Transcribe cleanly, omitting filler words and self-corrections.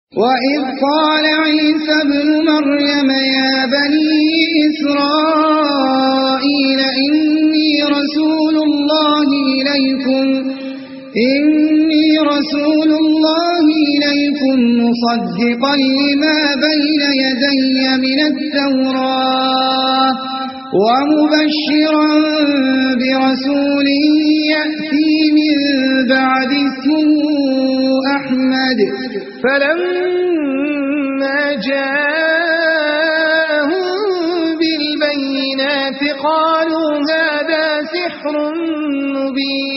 وإذ قال عيسى ابن مريم يا بني إسرائيل إني رسول الله إليكم مصدقا لما بين يدي من التوراة ومبشرا برسول يأتي من بعد اسمه أحمد فلما جاءهم بالبينات قالوا هذا سحر مبين